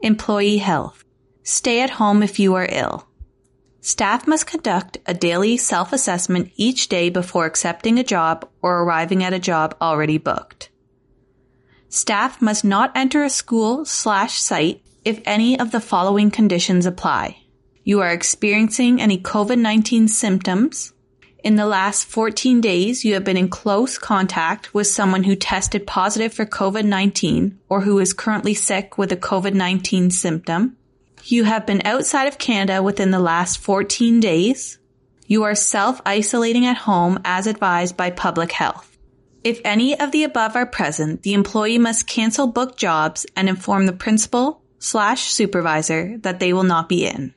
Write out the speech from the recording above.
Employee health. Stay at home if you are ill. Staff must conduct a daily self-assessment each day before accepting a job or arriving at a job already booked. Staff must not enter a school/site if any of the following conditions apply. You are experiencing any COVID-19 symptoms. In the last 14 days, you have been in close contact with someone who tested positive for COVID-19 or who is currently sick with a COVID-19 symptom. You have been outside of Canada within the last 14 days. You are self-isolating at home as advised by public health. If any of the above are present, the employee must cancel booked jobs and inform the principal/supervisor that they will not be in.